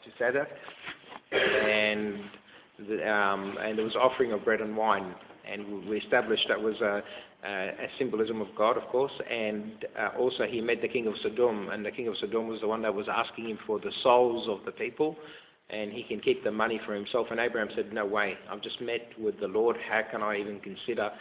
Melchizedek, and there was offering of bread and wine, and we established that was a symbolism of God, of course, and also he met the king of Sodom, and the king of Sodom was the one that was asking him for the souls of the people, and he can keep the money for himself. And Abraham said, no way, I've just met with the Lord, how can I even consider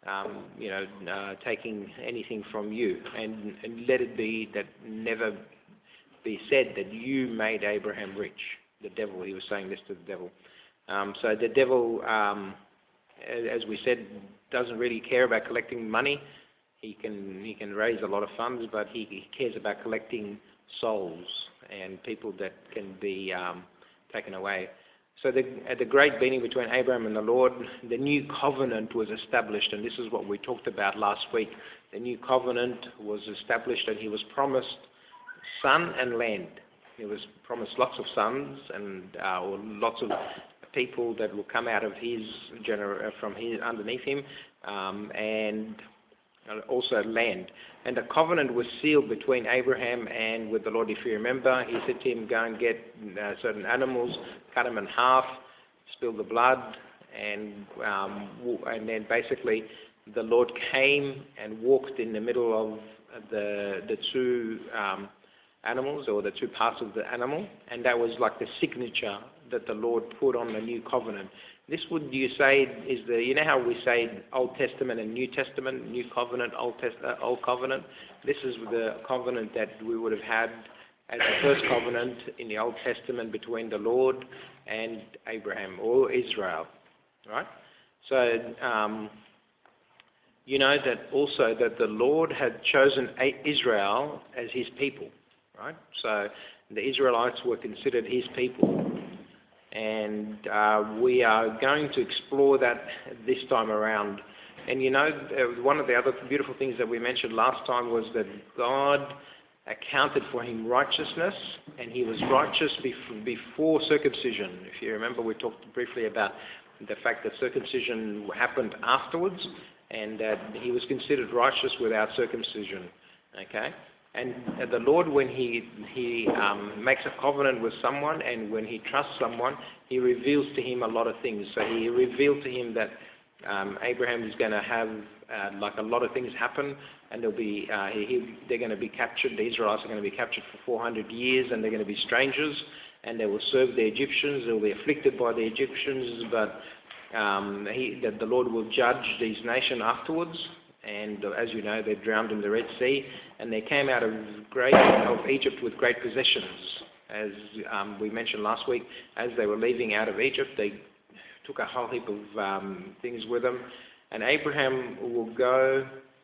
taking anything from you? And let it be that never be said that you made Abraham rich. The devil, he was saying this to the devil. So the devil, as we said, doesn't really care about collecting money. He can raise a lot of funds, but he cares about collecting souls and people that can be taken away. So at the great meeting between Abraham and the Lord, the new covenant was established, and this is what we talked about last week. The new covenant was established, and he was promised son and land. He was promised lots of sons and or lots of people that will come out of from his underneath him, and also land. And the covenant was sealed between Abraham and with the Lord. If you remember, he said to him, go and get certain animals, cut them in half, spill the blood, and then basically the Lord came and walked in the middle of the two animals, or the two parts of the animal, and that was like the signature that the Lord put on the new covenant. This would, you say, is the, you know how we say Old Testament and New Testament, New Covenant, Old Covenant? This is the covenant that we would have had as the first covenant in the Old Testament between the Lord and Abraham, or Israel, right? So, you know that also that the Lord had chosen Israel as his people, right? So the Israelites were considered his people. And we are going to explore that this time around. And you know, one of the other beautiful things that we mentioned last time was that God accounted for him righteousness, and he was righteous before circumcision. If you remember, we talked briefly about the fact that circumcision happened afterwards, and that he was considered righteous without circumcision. Okay? And the Lord, when he makes a covenant with someone, and when he trusts someone, he reveals to him a lot of things. So he revealed to him that Abraham is going to have like a lot of things happen, and they'll be they're going to be captured. The Israelites are going to be captured for 400 years, and they're going to be strangers, and they will serve the Egyptians. They'll be afflicted by the Egyptians, but that the Lord will judge these nations afterwards. And as you know, they drowned in the Red Sea, and they came out of Egypt with great possessions. As we mentioned last week, as they were leaving out of Egypt, they took a whole heap of things with them. And Abraham will go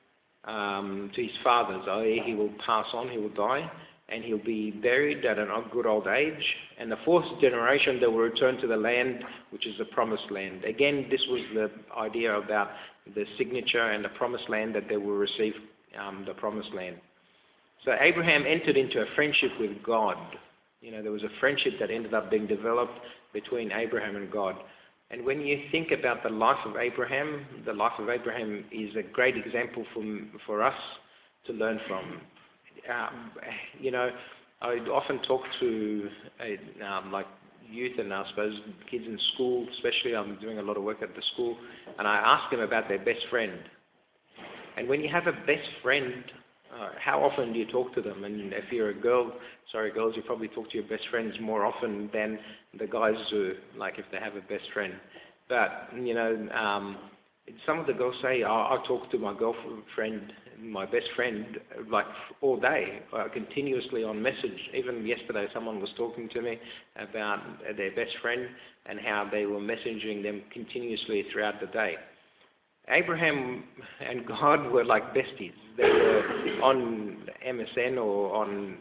to his fathers, i.e. he will pass on, he will die, and he'll be buried at a good old age. And the fourth generation, they will return to the land, which is the promised land. Again, this was the idea about the signature and the promised land, that they will receive the promised land. So Abraham entered into a friendship with God. You know, there was a friendship that ended up being developed between Abraham and God. And when you think about the life of Abraham is a great example for us to learn from. You know, I often talk to like youth and I suppose kids in school, especially. I'm doing a lot of work at the school, and I ask them about their best friend. And when you have a best friend, how often do you talk to them? And if you're a girl, girls, you probably talk to your best friends more often than the guys do, like if they have a best friend. But, you know, some of the girls say, I talk to my girlfriend, my best friend, like all day, continuously on message. Even yesterday, someone was talking to me about their best friend and how they were messaging them continuously throughout the day. Abraham and God were like besties. They were on MSN or on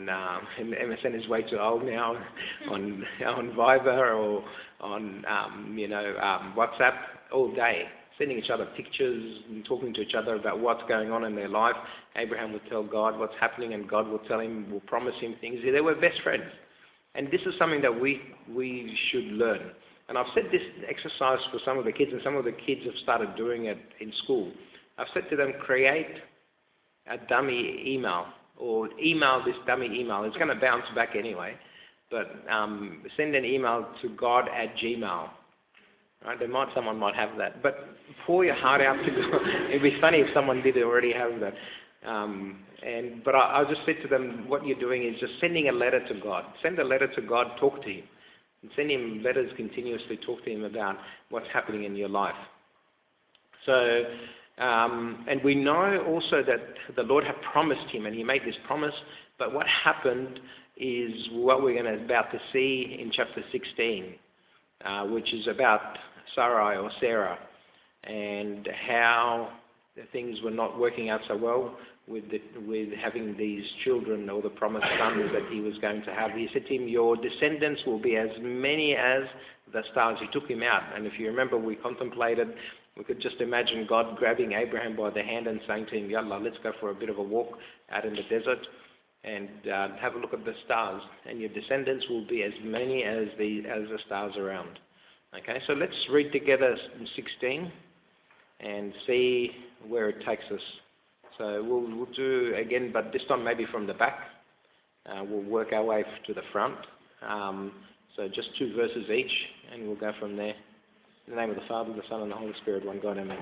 MSN is way too old now, on Viber or on WhatsApp all day, sending each other pictures and talking to each other about what's going on in their life. Abraham would tell God what's happening, and God will tell him, will promise him things. They were best friends. And this is something that we should learn. And I've said this exercise for some of the kids, and some of the kids have started doing it in school. I've said to them, create a dummy email, or email this dummy email. It's going to bounce back anyway. but send an email to god@gmail. Right? Someone might have that, but pour your heart out to God. It'd be funny if someone did already have that. But I'll just say to them, what you're doing is just sending a letter to God. Send a letter to God, talk to Him. And send Him letters continuously, talk to Him about what's happening in your life. So, and we know also that the Lord had promised him, and He made this promise, but what happened is what we're about to see in chapter 16, which is about Sarai or Sarah, and how things were not working out so well with having these children or the promised sons that he was going to have. He said to him, your descendants will be as many as the stars. He took him out. And if you remember, we could just imagine God grabbing Abraham by the hand and saying to him, Yallah, let's go for a bit of a walk out in the desert and have a look at the stars. And your descendants will be as many as the stars around. Okay, so let's read together 16 and see where it takes us. So we'll do again, but this time maybe from the back. We'll work our way to the front. So just 2 verses each, and we'll go from there. In the name of the Father, the Son, and the Holy Spirit, one God, amen.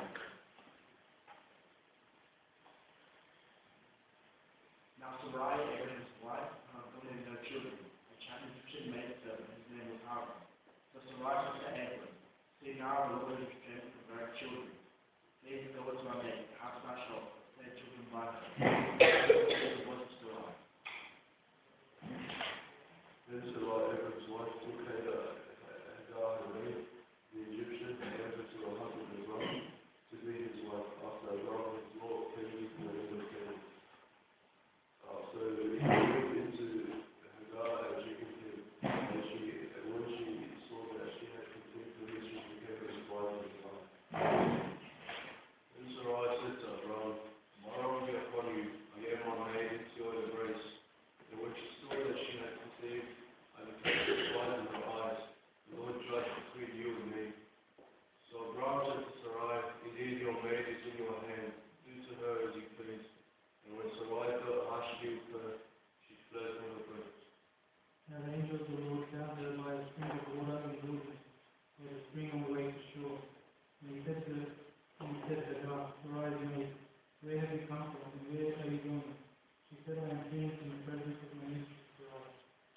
Now Sarai, Abraham's wife, had no children. A Egyptian maidservant, his name was Hagar. So Sarai said to Abram, see now the Lord has strength to bear children. Please go to our maid, house my shop, their children by her. The voice of Sarai. Then Sarai, Abram's wife, took Hagar, her maid, the Egyptian, and gave her to her husband Abram, to be his wife, after Abram his Lord came into the land of Canaan. So he moved into Hagar and she conceived, and when she saw that she had conceived the she became his wife and his son. Then Sarai said to Abram, my wrong be upon you, I gave my maid into your embrace. And when she saw that she had conceived, and became despised in her eyes, the Lord judged between you and me. So Abram said to Sarai, indeed your maid is in your hand, do to her as you please. And when Sarai felt a harsh deal with her, she fled from the birds. And the angel of the Lord found her by a spring of water in the wilderness, by the spring on the way to shore. And he said to her, Sarai, maid, where have you come from, and where are you going? She said, I am fleeing from the presence of my mistress Sarai.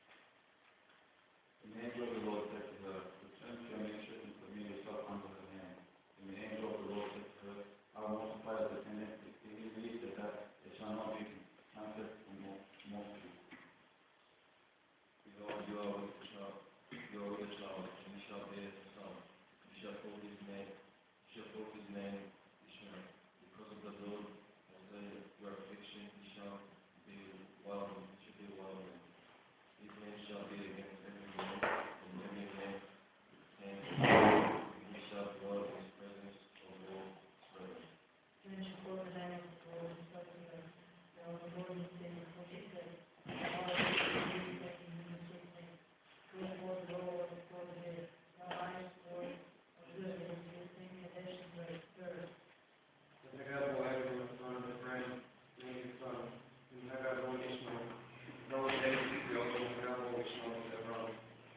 And the angel of the Lord said to her, return to your mistress and submit yourself under her hand. And the angel of the Lord said to her, I will multiply the descendants exceedingly, so that they shall not be counted for multitude. Behold, you are with child, and you shall bear a son. You shall call his name, Ishmael, because of the Lord of your affliction, he shall be wild, His name shall be against every man, and every man and he shall dwell in his presence of all forever. Then she called the name of the Lord and spoke to her. Now the Lord has been protected. Now I will be making him a sweet thing. Therefore the Lord has brought her. Now I am Lord of good and his name Kadesh is very spirit. And Hagar bore Abram the son of Ephraim, named his son, and Hagar bore Ishmael. No one dated Israel, and Hagar bore Ishmael to Abram.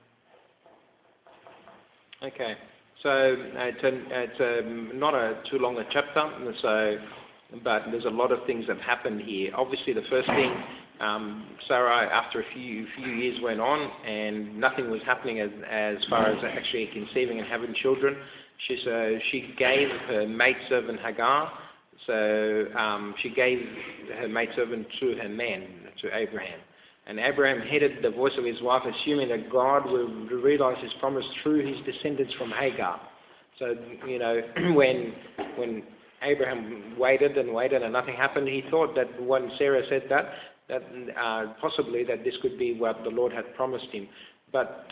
Okay, so it's not too long a chapter, but there's a lot of things that happened here. Obviously, the first thing, Sarai, after a few years went on, and nothing was happening as far as actually conceiving and having children. She gave her maidservant Hagar. So she gave her maidservant to her man, to Abraham. And Abraham heeded the voice of his wife, assuming that God would realize his promise through his descendants from Hagar. So, when Abraham waited and nothing happened, he thought that when Sarah said that possibly that this could be what the Lord had promised him. But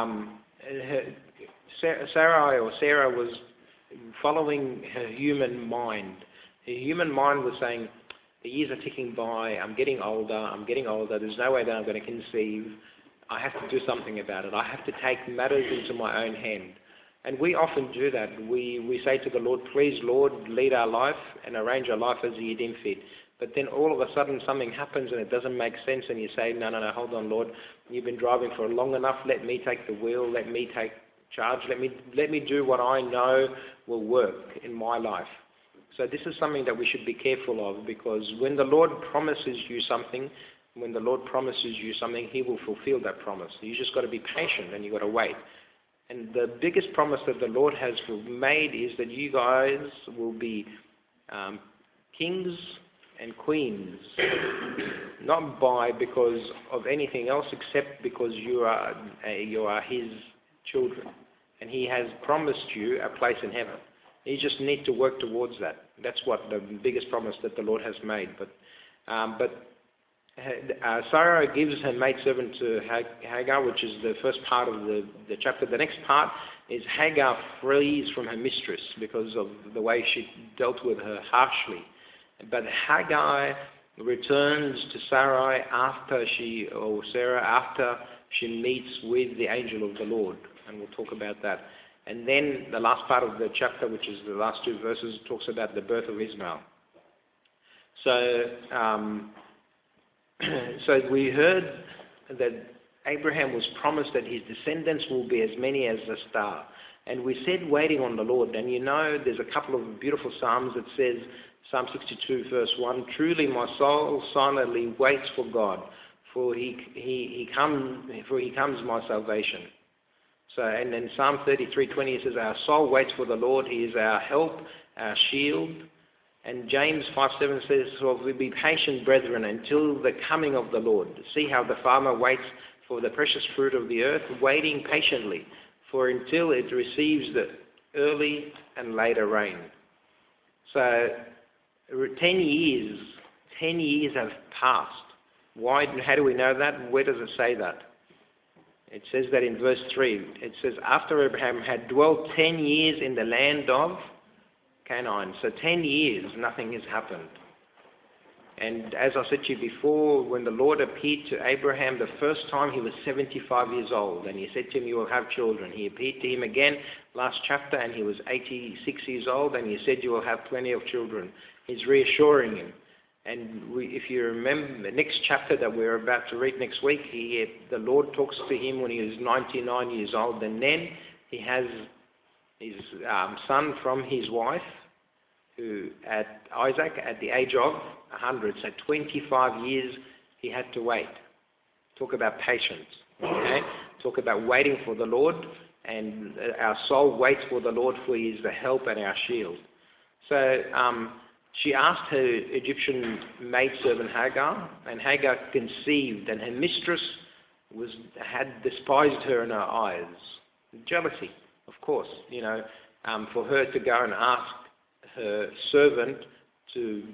Sarah was following her human mind. Her human mind was saying, the years are ticking by, I'm getting older, there's no way that I'm going to conceive, I have to do something about it, I have to take matters into my own hand. And we often do that. We say to the Lord, please Lord, lead our life and arrange our life as you deem fit. But then all of a sudden something happens and it doesn't make sense, and you say, no, hold on, Lord, you've been driving for long enough, let me take the wheel, let me take charge, let me do what I know will work in my life. So this is something that we should be careful of, because when the Lord promises you something, He will fulfill that promise. You just got to be patient and you got to wait. And the biggest promise that the Lord has made is that you guys will be kings and queens, not because of anything else except because you are His children, and He has promised you a place in heaven. You just need to work towards that. That's what the biggest promise that the Lord has made. But Sarah gives her maidservant to Hagar, which is the first part of the chapter. The next part is Hagar flees from her mistress because of the way she dealt with her harshly. But Hagar returns to Sarah after she meets with the angel of the Lord, and we'll talk about that. And then the last part of the chapter, which is the last 2 verses, talks about the birth of Ishmael. So we heard that Abraham was promised that his descendants will be as many as the star. And we said waiting on the Lord. And there's a couple of beautiful Psalms that says, Psalm 62 verse 1, truly my soul silently waits for God, for he comes my salvation. So, and then Psalm 33:20 says, our soul waits for the Lord, He is our help, our shield. And James 5:7 says, well, we be patient, brethren, until the coming of the Lord. See how the farmer waits for the precious fruit of the earth, waiting patiently, for until it receives the early and later rain. So 10 years have passed. Why? How do we know that? Where does it say that? It says that in verse 3. It says, after Abraham had dwelt 10 years in the land of Canaan. So 10 years, nothing has happened. And as I said to you before, when the Lord appeared to Abraham the first time, he was 75 years old. And He said to him, you will have children. He appeared to him again last chapter, and he was 86 years old, and He said, you will have plenty of children. He's reassuring him. And if you remember the next chapter that we're about to read next week, the Lord talks to him when he was 99 years old, and then he has his son from his wife, Isaac, at the age of 100. So 25 years he had to wait. Talk about patience. Okay? Talk about waiting for the Lord, and our soul waits for the Lord, for He is the help and our shield. So she asked her Egyptian maidservant Hagar, and Hagar conceived, and her mistress had despised her in her eyes. Jealousy, of course, for her to go and ask her servant to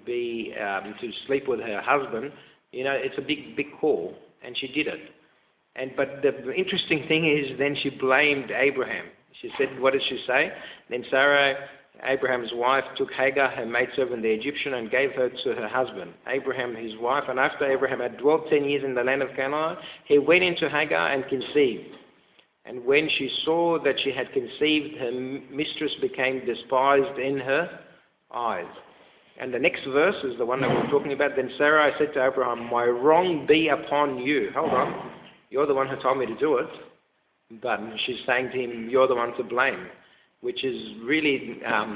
sleep with her husband, it's a big call, and she did it. But the interesting thing is, then she blamed Abraham. She said, what did she say? Then Sarah, Abraham's wife, took Hagar, her maidservant, the Egyptian, and gave her to her husband, Abraham, his wife. And after Abraham had dwelt 10 years in the land of Canaan, he went into Hagar and conceived. And when she saw that she had conceived, her mistress became despised in her eyes. And the next verse is the one that we're talking about. Then Sarah said to Abraham, my wrong be upon you. Hold on. You're the one who told me to do it. But she's saying to him, you're the one to blame, which is really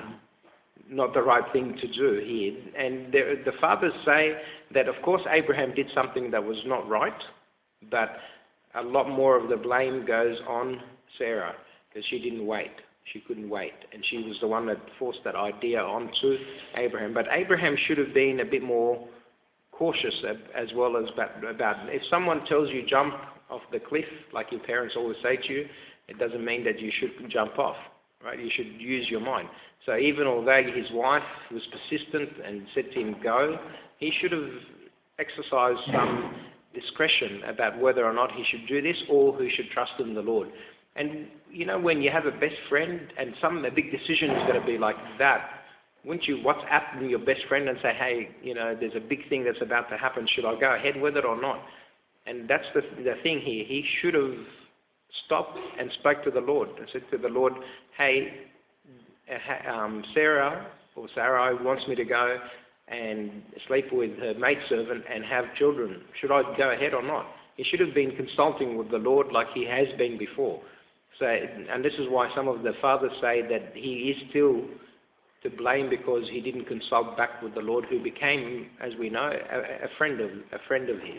not the right thing to do here. And the fathers say that, of course, Abraham did something that was not right, but a lot more of the blame goes on Sarah, because she didn't wait. She couldn't wait. And she was the one that forced that idea onto Abraham. But Abraham should have been a bit more cautious as well as about if someone tells you jump off the cliff, like your parents always say to you, it doesn't mean that you should jump off. Right? You should use your mind. So even although his wife was persistent and said to him, go, he should have exercised some discretion about whether or not he should do this or he should trust in the Lord. And, when you have a best friend and a big decision is going to be like that, wouldn't you WhatsApp your best friend and say, hey, there's a big thing that's about to happen. Should I go ahead with it or not? And that's the thing here. He should have stopped and spoke to the Lord and said to the Lord, hey, Sarah wants me to go. and sleep with her maidservant and have children? Should I go ahead or not? He should have been consulting with the Lord like he has been before. So, and this is why some of the fathers say that he is still to blame because he didn't consult back with the Lord, who became, as we know, a friend of his.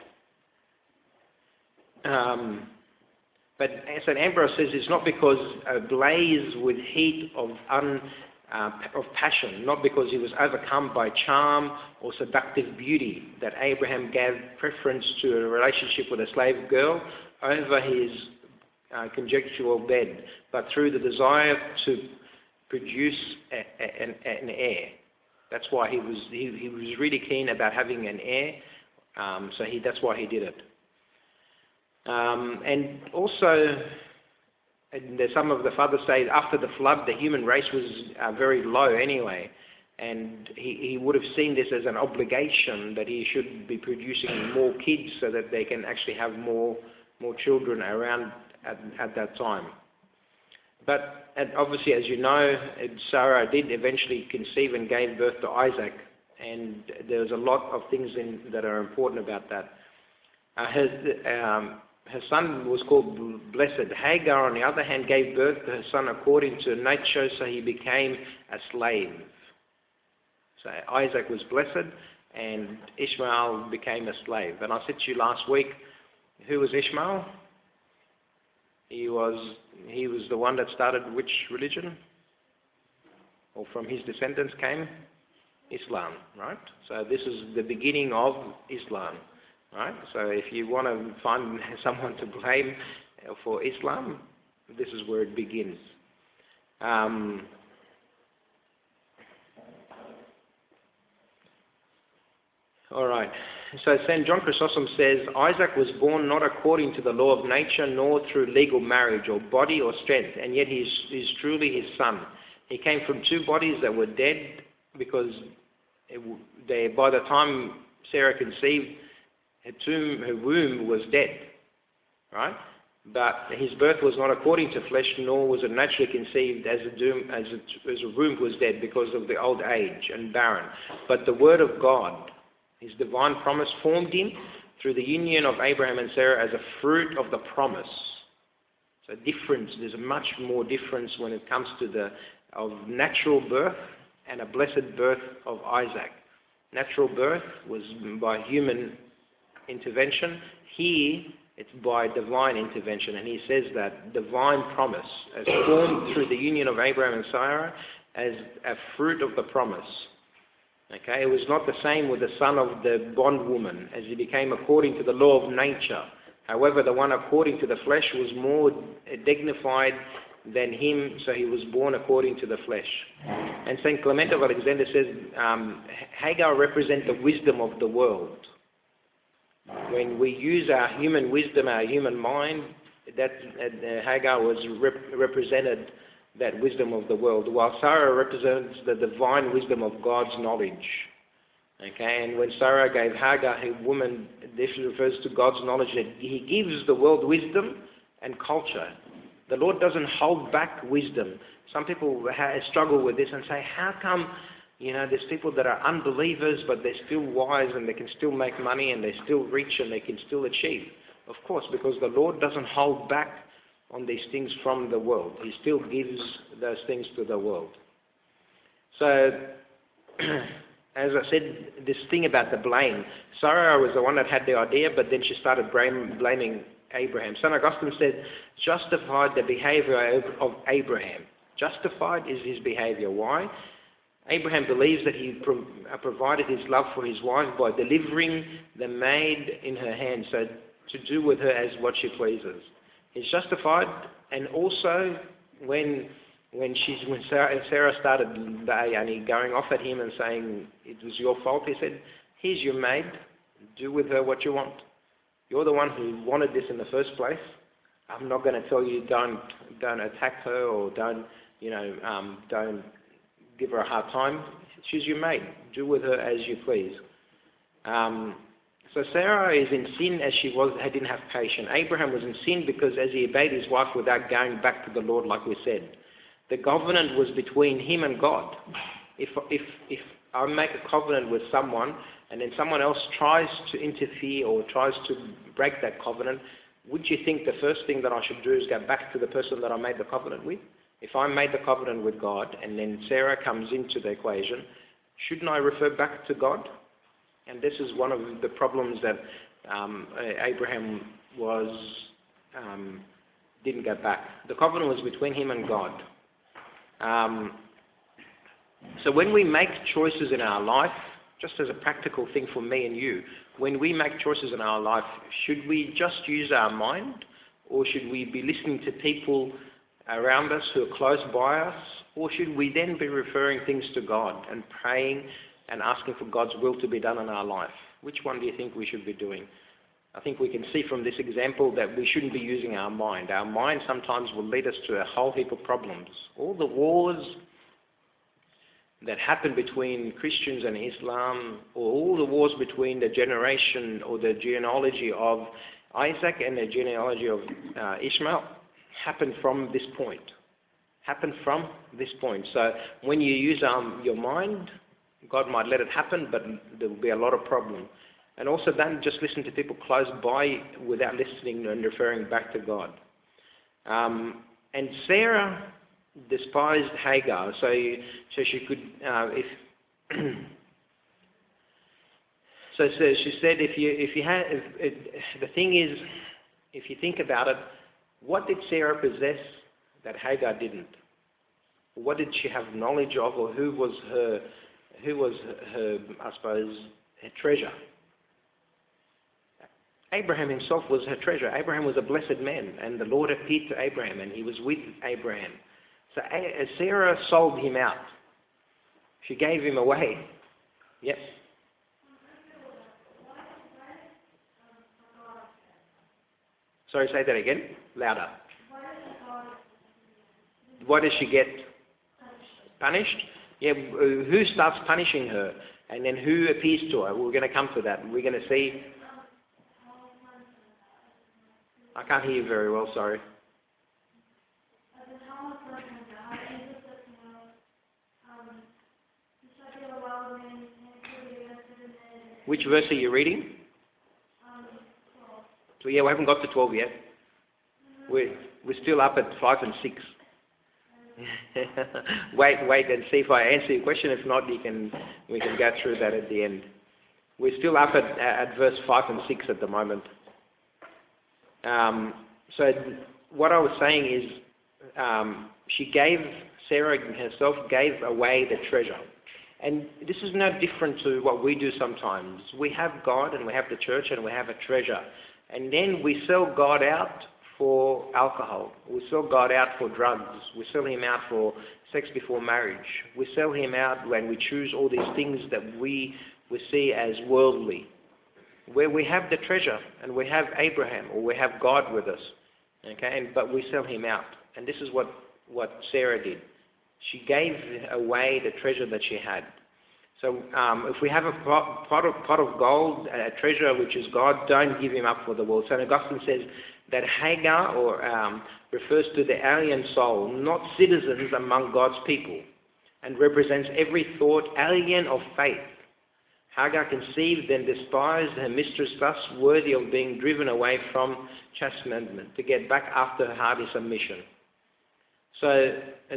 But St. Ambrose says it's not because ablaze with heat of passion, not because he was overcome by charm or seductive beauty, that Abraham gave preference to a relationship with a slave girl over his conjugal bed, but through the desire to produce an heir. That's why he was really keen about having an heir. That's why he did it. And also, some of the fathers say after the flood, the human race was very low anyway, and he would have seen this as an obligation that he should be producing more kids so that they can actually have more children around at that time. But obviously, as you know, Sarah did eventually conceive and gave birth to Isaac, and there's a lot of things that are important about that. Her son was called Blessed. Hagar, on the other hand, gave birth to her son according to nature, so he became a slave. So Isaac was blessed, and Ishmael became a slave. And I said to you last week, who was Ishmael? He was the one that started which religion? Or from his descendants came Islam, right? So this is the beginning of Islam, right? So if you want to find someone to blame for Islam, this is where it begins. All right. So St. John Chrysostom says, Isaac was born not according to the law of nature, nor through legal marriage or body or strength, and yet he is truly his son. He came from two bodies that were dead because by the time Sarah conceived, her womb was dead, right? But his birth was not according to flesh, nor was it naturally conceived as a womb was dead because of the old age and barren. But the word of God, his divine promise, formed him through the union of Abraham and Sarah as a fruit of the promise. So there's a much more difference when it comes to of natural birth and a blessed birth of Isaac. Natural birth was by human intervention. Here, it's by divine intervention. And he says that divine promise as formed through the union of Abraham and Sarah as a fruit of the promise. Okay, it was not the same with the son of the bondwoman, as he became according to the law of nature. However, the one according to the flesh was more dignified than him, so he was born according to the flesh. And St. Clement of Alexandria says, Hagar represents the wisdom of the world. When we use our human wisdom, our human mind, Hagar was represented that wisdom of the world, while Sarah represents the divine wisdom of God's knowledge. Okay, and when Sarah gave Hagar her woman, this refers to God's knowledge that he gives the world wisdom and culture. The Lord doesn't hold back wisdom. Some people struggle with this and say, how come, there's people that are unbelievers, but they're still wise and they can still make money and they're still rich and they can still achieve? Of course, because the Lord doesn't hold back on these things from the world. He still gives those things to the world. So, as I said, this thing about the blame, Sarah was the one that had the idea, but then she started blaming Abraham. St. Augustine said, justified the behavior of Abraham. Justified is his behavior. Why? Abraham believes that he provided his love for his wife by delivering the maid in her hand, so to do with her as what she pleases. He's justified, and also when Sarah started going off at him and saying it was your fault, he said, here's your maid, do with her what you want. You're the one who wanted this in the first place. I'm not going to tell you don't attack her or don't give her a hard time. She's your maid. Do with her as you please. So Sarah is in sin as she didn't have patience. Abraham was in sin because as he obeyed his wife without going back to the Lord, like we said. The covenant was between him and God. If I make a covenant with someone and then someone else tries to interfere or tries to break that covenant, would you think the first thing that I should do is go back to the person that I made the covenant with? If I made the covenant with God and then Sarah comes into the equation, shouldn't I refer back to God? And this is one of the problems that Abraham didn't go back. The covenant was between him and God. So when we make choices in our life, just as a practical thing for me and you, when we make choices in our life, should we just use our mind, or should we be listening to people around us who are close by us, or should we then be referring things to God and praying and asking for God's will to be done in our life? Which one do you think we should be doing? I think we can see from this example that we shouldn't be using our mind. Our mind sometimes will lead us to a whole heap of problems. All the wars that happen between Christians and Islam, or all the wars between the generation or the genealogy of Isaac and the genealogy of Ishmael, happen from this point. So when you use your mind, God might let it happen, but there will be a lot of problem. And also don't just listen to people close by without listening and referring back to God. And Sarah despised Hagar, so she could, so she said, the thing is, if you think about it, what did Sarah possess that Hagar didn't? What did she have knowledge of, or who was her, I suppose, her treasure? Abraham himself was her treasure. Abraham was a blessed man, and the Lord appeared to Abraham, and he was with Abraham. So Sarah sold him out. She gave him away. Yes? Sorry, say that again. Louder. Why does she get punished? Yeah, who starts punishing her? And then who appears to her? We're going to come to that. We're going to see. I can't hear you very well, sorry. Which verse are you reading? So yeah, we haven't got to 12 yet. We're still up at 5 and 6. wait and see if I answer your question. If not, we can go through that at the end. We're still up at verse 5 and 6 at the moment. So what I was saying is, Sarah herself gave away the treasure. And this is no different to what we do sometimes. We have God and we have the church and we have a treasure. And then we sell God out for alcohol. We sell God out for drugs. We sell him out for sex before marriage. We sell him out when we choose all these things that we see as worldly. Where we have the treasure and we have Abraham or we have God with us. Okay, but we sell him out. And this is what Sarah did. She gave away the treasure that she had. So if we have a pot of gold, a treasure which is God, don't give him up for the world. St. Augustine says that Hagar refers to the alien soul, not citizens among God's people, and represents every thought alien of faith. Hagar conceived and despised her mistress, thus worthy of being driven away from chastisement, to get back after her hardy submission. So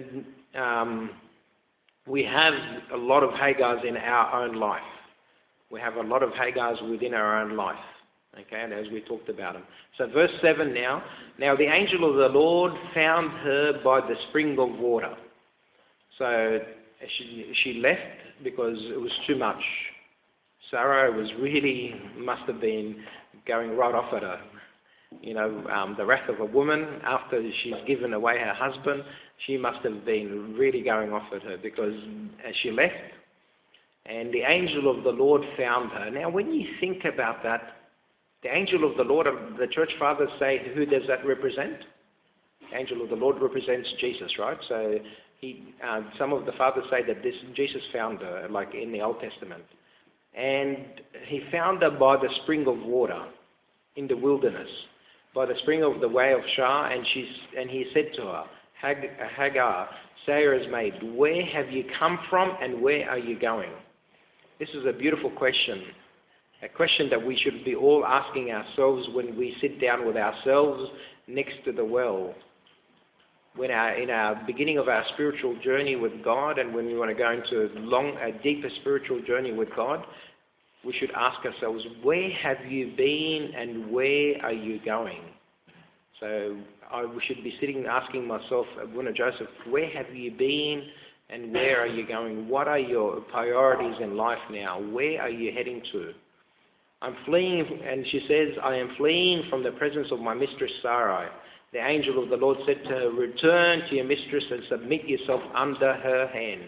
we have a lot of Hagars in our own life. We have a lot of Hagars within our own life. Okay, and as we talked about them. So verse 7 now. Now the angel of the Lord found her by the spring of water. So she left because it was too much. Sarah must have been going right off at her. The wrath of a woman after she's given away her husband, she must have been really going off at her because she left and the angel of the Lord found her. Now when you think about that, the angel of the Lord, the church fathers say, who does that represent? The angel of the Lord represents Jesus, right? So some of the fathers say that Jesus found her, like in the Old Testament. And he found her by the spring of water in the wilderness, by the spring of the way of Shah, and he said to her, Hagar, Sarah's maid, where have you come from and where are you going? This is a beautiful question. A question that we should be all asking ourselves when we sit down with ourselves next to the well. In our beginning of our spiritual journey with God, and when we want to go into a deeper spiritual journey with God, we should ask ourselves, where have you been and where are you going? So we should be sitting asking myself, Abuna Joseph, where have you been and where are you going? What are your priorities in life now? Where are you heading to? I'm fleeing, and she says, I am fleeing from the presence of my mistress Sarai. The angel of the Lord said to her, return to your mistress and submit yourself under her hand.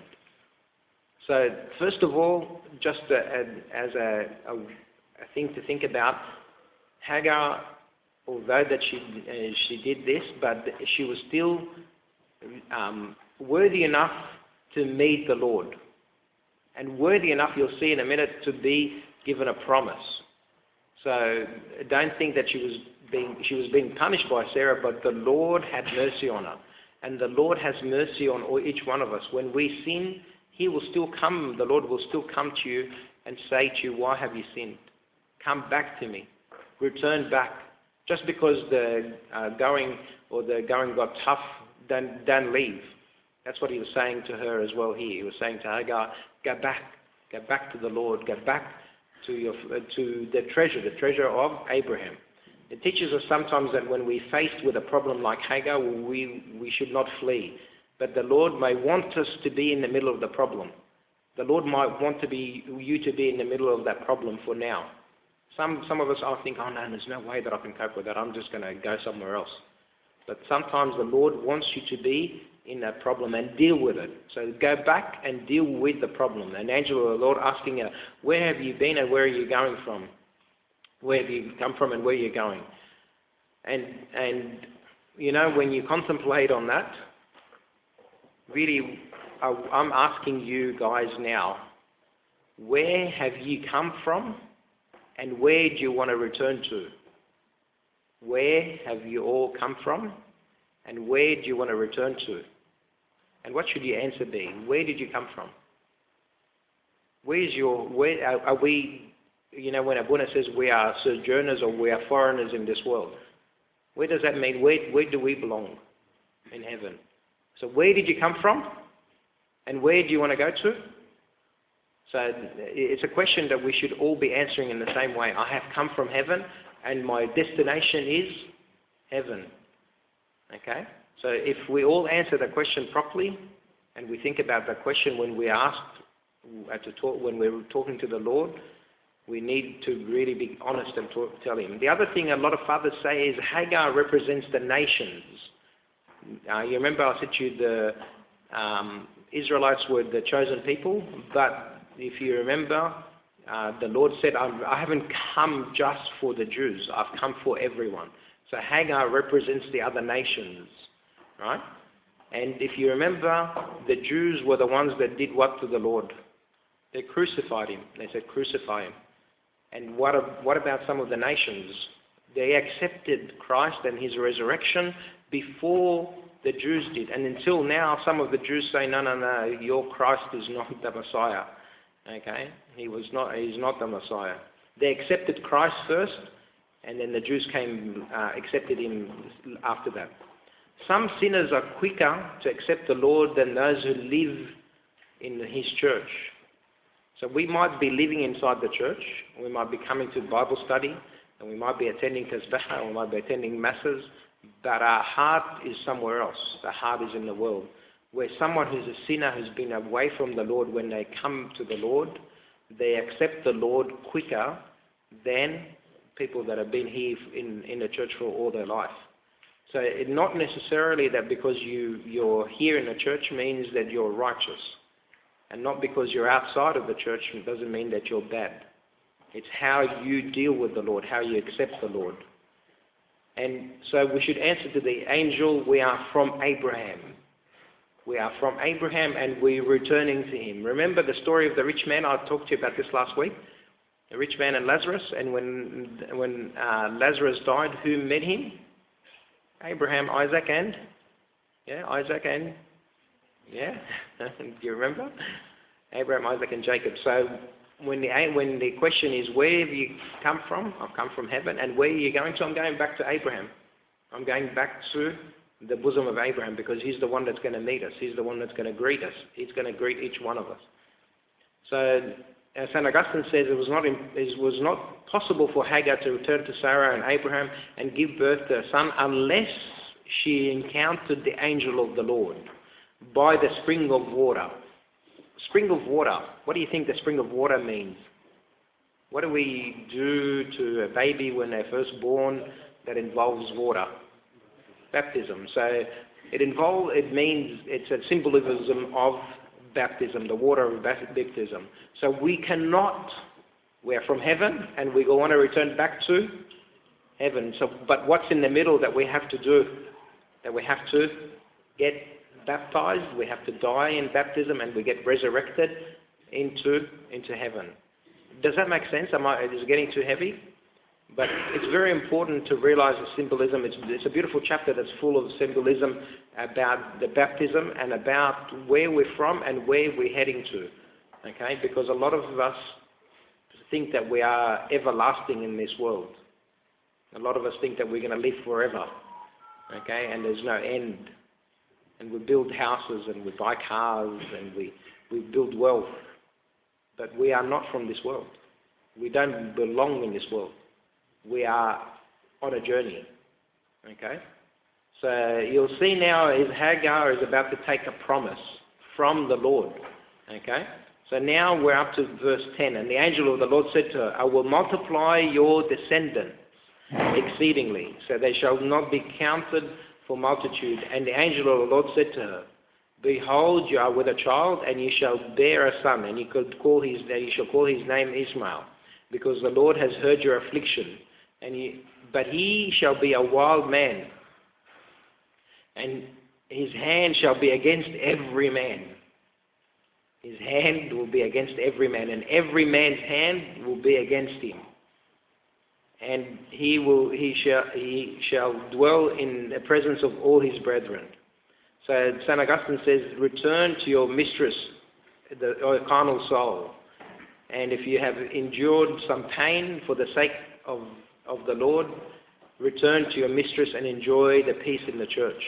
So first of all, just as a thing to think about, Hagar, although that she did this, but she was still worthy enough to meet the Lord. And worthy enough, you'll see in a minute, to be given a promise. So don't think that she was being punished by Sarah, but the Lord had mercy on her. And the Lord has mercy on each one of us. When we sin, He will still come, the Lord will still come to you and say to you, why have you sinned? Come back to me. Return back. Just because the going got tough, don't leave. That's what He was saying to her as well here. He was saying to Hagar, go back to the Lord, go back to the treasure of Abraham. It teaches us sometimes that when we're faced with a problem like Hagar, we should not flee. But the Lord may want us to be in the middle of the problem. The Lord might want you to be in the middle of that problem for now. Some of us are thinking, oh no, there's no way that I can cope with that. I'm just going to go somewhere else. But sometimes the Lord wants you to be in that problem and deal with it. So go back and deal with the problem. An angel of the Lord asking her, where have you been and where are you going from? Where have you come from and where you're going? And you know, when you contemplate on that, really, I'm asking you guys now, where have you come from and where do you want to return to? Where have you all come from and where do you want to return to? And what should your answer be? Where did you come from? Where are we, you know, when Abuna says we are sojourners or we are foreigners in this world, where does that mean? Where do we belong in heaven? So where did you come from? And where do you want to go to? So it's a question that we should all be answering in the same way. I have come from heaven and my destination is heaven. Okay? So if we all answer the question properly and we think about that question when we asked when we're talking to the Lord, we need to really be honest and tell Him. The other thing a lot of fathers say is Hagar represents the nations. You remember I said to you the Israelites were the chosen people, but if you remember, the Lord said, I haven't come just for the Jews, I've come for everyone. So Hagar represents the other nations, right? And if you remember, the Jews were the ones that did what to the Lord? They crucified Him. They said, crucify Him. And what about some of the nations? They accepted Christ and His resurrection before the Jews did. And until now, some of the Jews say, no, your Christ is not the Messiah. Okay? He's not the Messiah. They accepted Christ first, and then the Jews accepted Him after that. Some sinners are quicker to accept the Lord than those who live in His church. So we might be living inside the church, we might be coming to Bible study, and we might be attending Tasbih, or we might be attending masses, but our heart is somewhere else. The heart is in the world. Where someone who's a sinner, who's been away from the Lord, when they come to the Lord, they accept the Lord quicker than people that have been here in the church for all their life. So it's not necessarily that because you're here in the church means that you're righteous. And not because you're outside of the church doesn't mean that you're bad. It's how you deal with the Lord, how you accept the Lord. And so we should answer to the angel, we are from Abraham. We are from Abraham and we're returning to him. Remember the story of the rich man? I talked to you about this last week. The rich man and Lazarus. And when Lazarus died, who met him? Abraham, Isaac and? Do you remember? Abraham, Isaac and Jacob. So when the question is, where have you come from? I've come from heaven. And where are you going to? I'm going back to Abraham. I'm going back to the bosom of Abraham, because he's the one that's going to meet us. He's the one that's going to greet us. He's going to greet each one of us. So St. Augustine says it was not possible for Hagar to return to Sarah and Abraham and give birth to a son unless she encountered the angel of the Lord by the spring of water. Spring of water. What do you think the spring of water means? What do we do to a baby when they're first born that involves water? Baptism. So it means it's a symbolism of baptism, the water of baptism. So we're from heaven and we want to return back to heaven. So, but what's in the middle that we have to do? That we have to get baptized, we have to die in baptism, and we get resurrected into heaven. Does that make sense? Is it getting too heavy? But it's very important to realize the symbolism. It's a beautiful chapter that's full of symbolism about the baptism and about where we're from and where we're heading to. Okay? Because a lot of us think that we are everlasting in this world. A lot of us think that we're going to live forever. Okay? And there's no end. And we build houses and we buy cars and we build wealth. But we are not from this world. We don't belong in this world. We are on a journey. Okay? So you'll see now is Hagar is about to take a promise from the Lord. Okay? So now we're up to verse 10. And the angel of the Lord said to her, I will multiply your descendants exceedingly, so they shall not be counted for multitude. And the angel of the Lord said to her, behold, you are with a child, and you shall bear a son, and you shall call his name Ishmael, because the Lord has heard your affliction. But he shall be a wild man, and his hand shall be against every man. His hand will be against every man, and every man's hand will be against him. And he shall dwell in the presence of all his brethren. So St. Augustine says, return to your mistress, or carnal soul. And if you have endured some pain for the sake of the Lord, return to your mistress and enjoy the peace in the church.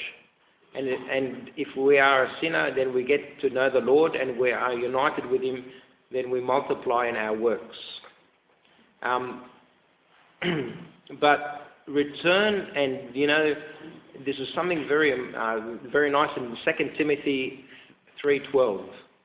And if we are a sinner, then we get to know the Lord and we are united with him, then we multiply in our works. But return, and this is something very very nice in 2 Timothy 3:12.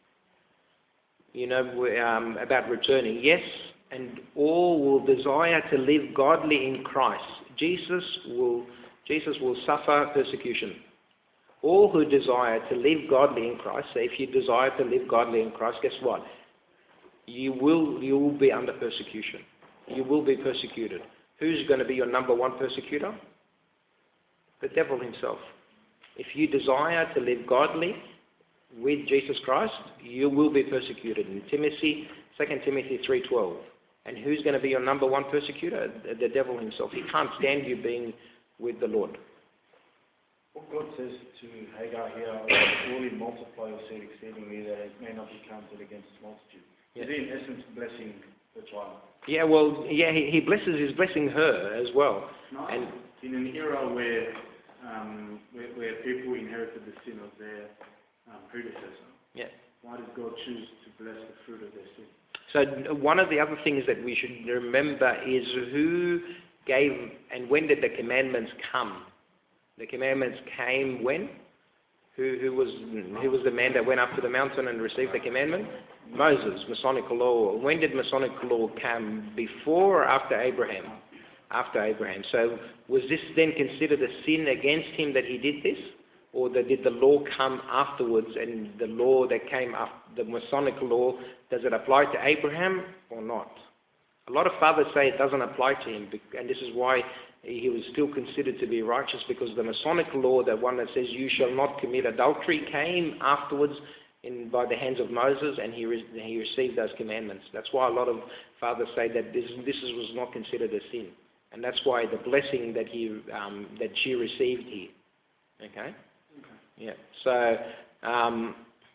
About returning. Yes, and all will desire to live godly in Christ. Jesus will suffer persecution. All who desire to live godly in Christ. So if you desire to live godly in Christ, guess what? You will be under persecution. You will be persecuted. Who's going to be your number one persecutor? The devil himself. If you desire to live godly with Jesus Christ, you will be persecuted. In 2 Timothy 3:12. And who's going to be your number one persecutor? The devil himself. He can't stand you being with the Lord. What God says to Hagar here, surely multiply your seed exceedingly, that it may not be counted against multitude. Is he in essence blessing the child? He blesses. He's blessing her as well. No, and in an era where people inherited the sin of their predecessor. Yeah. Why did God choose to bless the fruit of their sin? So one of the other things that we should remember is who gave and when did the commandments come? The commandments came when? Who was the man that went up to the mountain and received the commandment? Moses, Masonic law. When did Masonic law come? Before or after Abraham? After Abraham. So was this then considered a sin against him that he did this? Or did the law come afterwards, and the law that came after, the Masonic law, does it apply to Abraham or not? A lot of fathers say it doesn't apply to him, and this is why he was still considered to be righteous, because the Masonic law, the one that says you shall not commit adultery, came afterwards by the hands of Moses, and he received those commandments. That's why a lot of fathers say that this was not considered a sin, and that's why the blessing that she received here. Okay. Yeah. So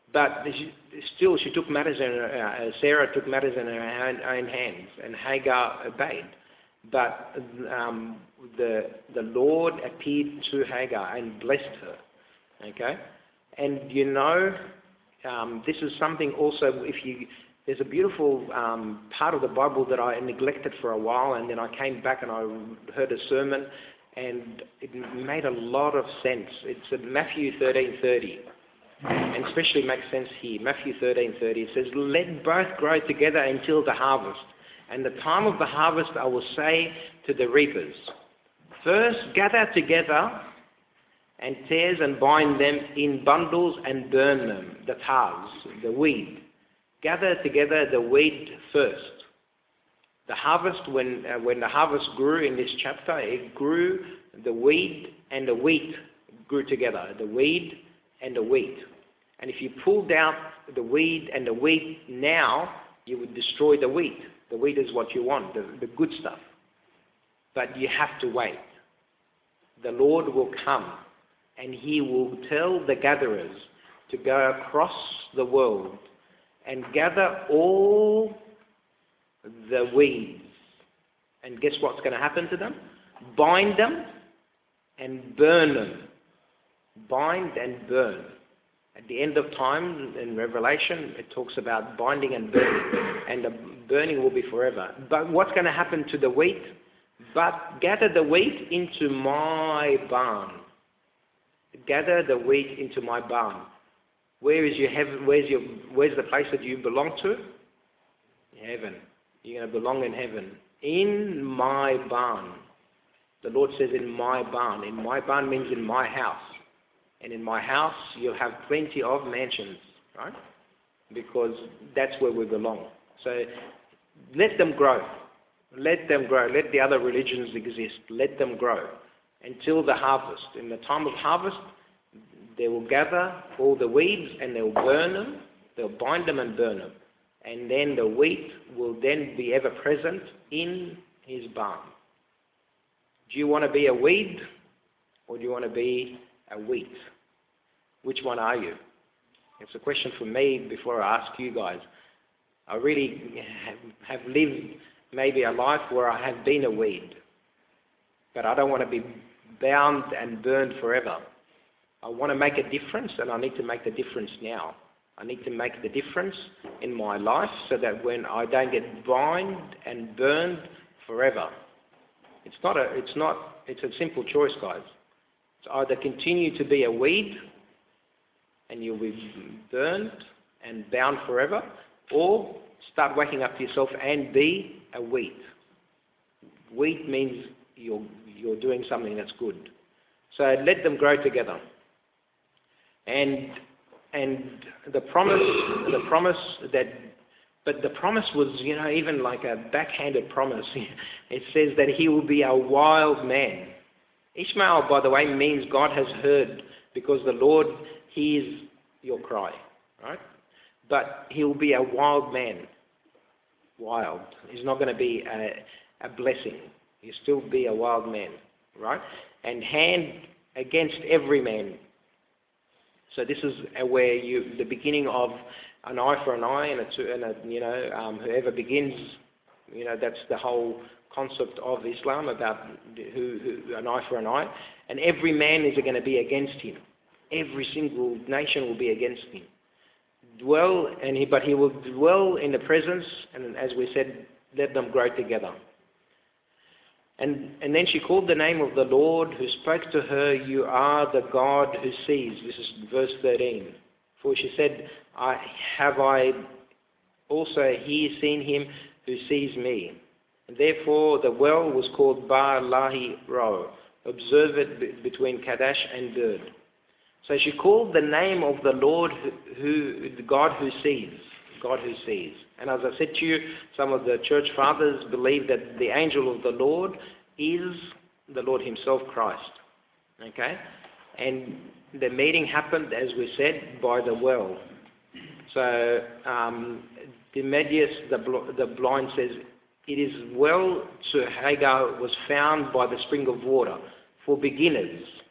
But she took matters in her, Sarah took matters in her own hands, and Hagar obeyed. But the Lord appeared to Hagar and blessed her. Okay? And this is something also, there's a beautiful part of the Bible that I neglected for a while, and then I came back and I heard a sermon, and it made a lot of sense. It's in Matthew 13:30, and especially makes sense here. Matthew 13:30, it says, "Let both grow together until the harvest. And the time of the harvest I will say to the reapers, first gather together and tares and bind them in bundles and burn them," the tares, the weed. Gather together the weed first. The harvest, when the harvest grew in this chapter, it grew, the weed and the wheat grew together, the weed and the wheat. And if you pulled out the weed and the wheat now, you would destroy the wheat. The wheat is what you want, the good stuff. But you have to wait. The Lord will come and He will tell the gatherers to go across the world and gather all the weeds. And guess what's going to happen to them? Bind them and burn them. Bind and burn. At the end of time, in Revelation, it talks about binding and burning. And the burning will be forever. But what's going to happen to the wheat? But gather the wheat into my barn. Gather the wheat into my barn. Where is your heaven? Where's the place that you belong to? Heaven. You're going to belong in heaven. In my barn. The Lord says in my barn. In my barn means in my house. And in my house you'll have plenty of mansions, right? Because that's where we belong. So let them grow. Let them grow. Let the other religions exist. Let them grow until the harvest. In the time of harvest, they will gather all the weeds and they'll burn them. They'll bind them and burn them. And then the wheat will then be ever present in his barn. Do you want to be a weed or do you want to be a wheat? Which one are you? It's a question for me before I ask you guys. I really have lived maybe a life where I have been a weed. But I don't want to be bound and burned forever. I want to make a difference, and I need to make the difference now. I need to make the difference in my life so that when I don't get bound and burned forever. It's a simple choice, guys. It's either continue to be a weed and you'll be burned and bound forever, or start waking up to yourself and be a wheat. Wheat means you're doing something that's good. So let them grow together. And the promise was, even like a backhanded promise. It says that he will be a wild man. Ishmael, by the way, means God has heard, because the Lord hears your cry, right? But he will be a wild man. Wild. He's not going to be a blessing. He'll still be a wild man, right? And hand against every man. So this is where the beginning of an eye for an eye, and whoever begins, that's the whole concept of Islam about an eye for an eye, and every man is going to be against him. Every single nation will be against him. But he will dwell in the presence, and as we said, let them grow together. And then she called the name of the Lord who spoke to her, "You are the God who sees." This is verse 13. For she said, "Have I also here seen him who sees me?" And therefore the well was called Bar Lahi Ro. Observe it between Kadesh and Bird. So she called the name of the Lord the God who sees. God who sees. And as I said to you, some of the church fathers believe that the angel of the Lord is the Lord himself, Christ. Okay? And the meeting happened, as we said, by the well. So Demedius, the blind, says, "It is well to Hagar was found by the spring of water for beginners.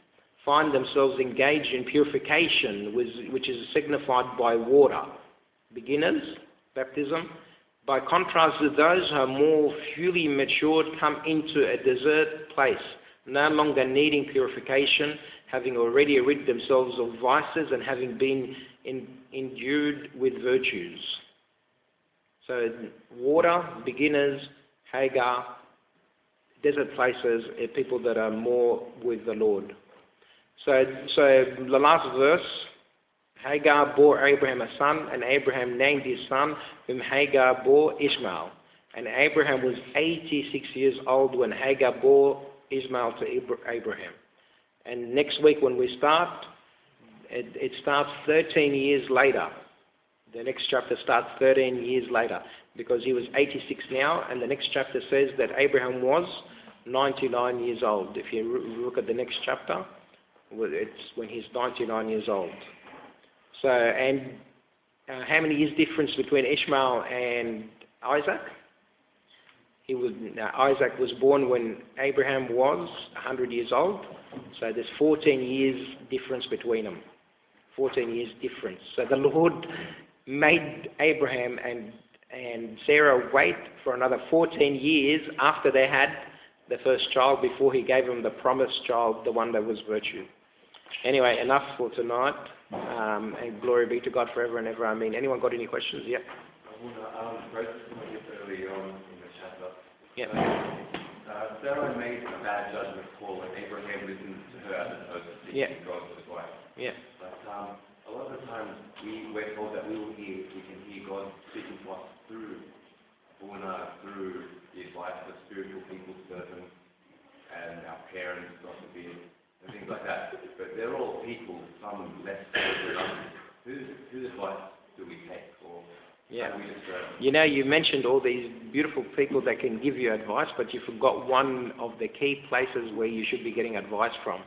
find themselves engaged in purification, which is signified by water. Beginners, baptism. By contrast, those who are more fully matured come into a desert place, no longer needing purification, having already rid themselves of vices and having been endued with virtues. So water, beginners, Hagar, desert places, people that are more with the Lord. So the last verse, Hagar bore Abraham a son, and Abraham named his son, whom Hagar bore Ishmael. And Abraham was 86 years old when Hagar bore Ishmael to Abraham. And next week when we start, it starts 13 years later. The next chapter starts 13 years later, because he was 86 now, and the next chapter says that Abraham was 99 years old. If you look at the next chapter, it's when he's 99 years old. So, and how many years difference between Ishmael and Isaac? Isaac was born when Abraham was 100 years old. So there's 14 years difference between them. 14 years difference. So the Lord made Abraham and Sarah wait for another 14 years after they had the first child, before he gave them the promised child, the one that was virtue. Anyway, enough for tonight. And glory be to God forever and ever. Amen. Anyone got any questions? Yeah. Right early on in the chapter. Yeah. Sarah made a bad judgment call, and Abraham listened to her as opposed to seeking God for his wife. Yeah. But a lot of the times we're told that we can hear God speaking to us through the advice of spiritual people, servants, and our parents, God forbid, and things like that. But they're all people, some less than others. Whose advice do we take? Or Yeah. how do we just, You know, you mentioned all these beautiful people that can give you advice, but you forgot one of the key places where you should be getting advice from.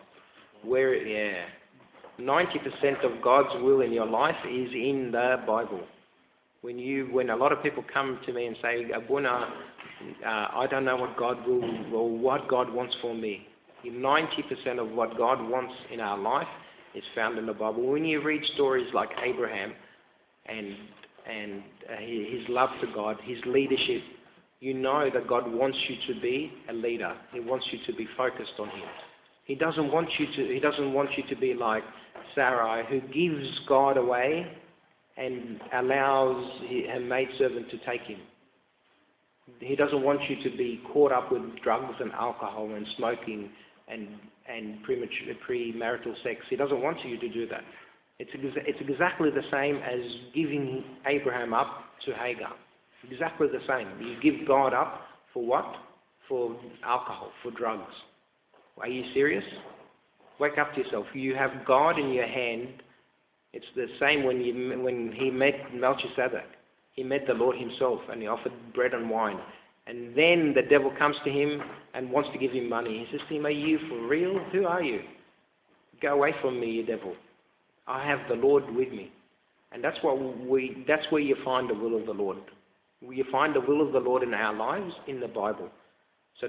90% of God's will in your life is in the Bible. When a lot of people come to me and say, Abuna, I don't know what God will, or what God wants for me. 90% of what God wants in our life is found in the Bible. When you read stories like Abraham and his love to God, his leadership, you know that God wants you to be a leader. He wants you to be focused on Him. He doesn't want you to be like Sarai, who gives God away and allows her maidservant to take him. He doesn't want you to be caught up with drugs and alcohol and smoking and premarital sex. He doesn't want you to do that. It's exactly the same as giving Abraham up to Hagar. Exactly the same. You give God up for what? For alcohol, for drugs. Are you serious? Wake up to yourself. You have God in your hand. It's the same when he met Melchizedek. He met the Lord himself and he offered bread and wine. And then the devil comes to him and wants to give him money. He says to him, are you for real? Who are you? Go away from me, you devil. I have the Lord with me. And that's where you find the will of the Lord. You find the will of the Lord in our lives in the Bible. So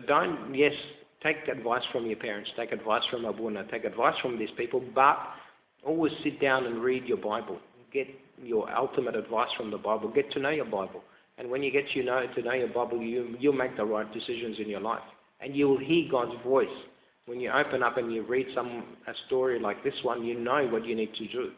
take advice from your parents, take advice from Abuna, take advice from these people, but always sit down and read your Bible. Get your ultimate advice from the Bible. Get to know your Bible. And when you get to know your Bible, you'll make the right decisions in your life. And you will hear God's voice. When you open up and you read a story like this one, you know what you need to do.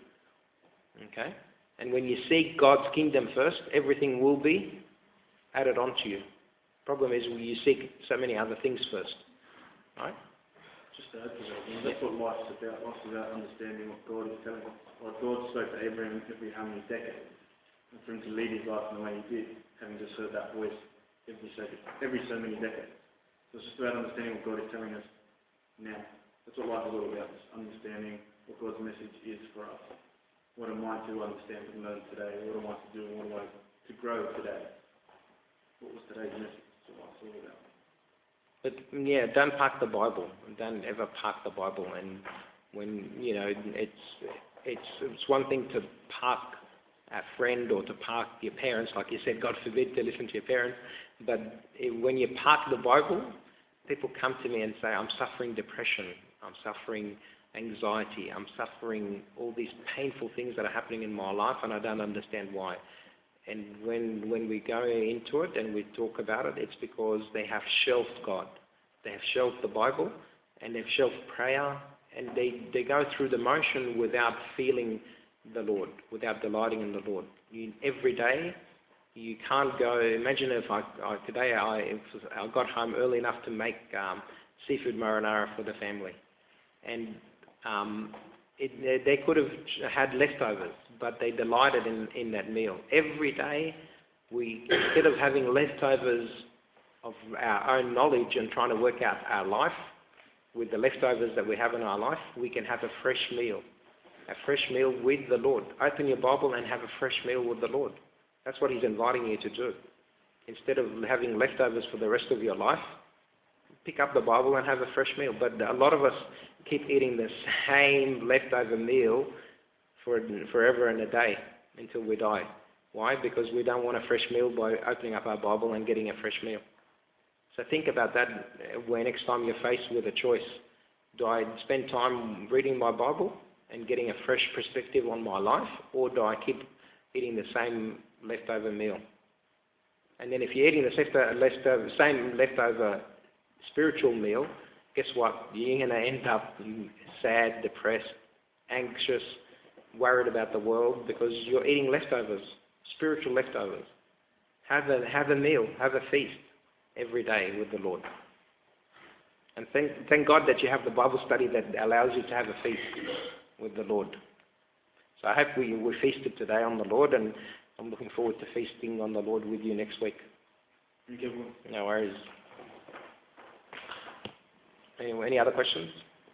Okay? And when you seek God's kingdom first, everything will be added on to you. Problem is, you seek so many other things first. Right? Just to add to that, that's what life's about. Life's about understanding what God is telling us. Like God spoke to Abraham every how many decades, and for him to lead his life in the way he did, having just heard that voice every so many decades. So it's just about understanding what God is telling us now. That's what life is all about, just understanding what God's message is for us. What am I to understand and learn today? What am I to do and what am I to grow today? What was today's message? That's what life's all about. But yeah, don't park the Bible. Don't ever park the Bible. And when it's one thing to park a friend or to park your parents, like you said, God forbid to listen to your parents. But when you park the Bible, people come to me and say, I'm suffering depression. I'm suffering anxiety. I'm suffering all these painful things that are happening in my life, and I don't understand why. And when we go into it and we talk about it, it's because they have shelved God. They have shelved the Bible, and they've shelved prayer, and they go through the motion without feeling the Lord, without delighting in the Lord. Every day, you can't go. Imagine if today I got home early enough to make seafood marinara for the family, and they could have had leftovers, but they delighted in that meal. Every day, instead of having leftovers of our own knowledge and trying to work out our life with the leftovers that we have in our life, we can have a fresh meal with the Lord. Open your Bible and have a fresh meal with the Lord. That's what He's inviting you to do. Instead of having leftovers for the rest of your life, pick up the Bible and have a fresh meal. But a lot of us keep eating the same leftover meal forever and a day until we die. Why? Because we don't want a fresh meal by opening up our Bible and getting a fresh meal. So think about that when next time you're faced with a choice. Do I spend time reading my Bible and getting a fresh perspective on my life, or do I keep eating the same leftover meal? And then if you're eating the same leftover spiritual meal, guess what? You're going to end up sad, depressed, anxious, worried about the world because you're eating leftovers, spiritual leftovers. Have a meal, have a feast every day with the Lord. And thank God that you have the Bible study that allows you to have a feast with the Lord. So I hope we feasted today on the Lord, and I'm looking forward to feasting on the Lord with you next week. Okay, No worries. Any other questions?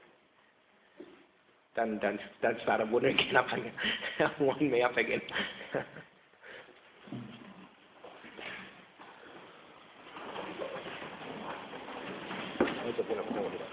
Don't start winding me up again. There's a bit of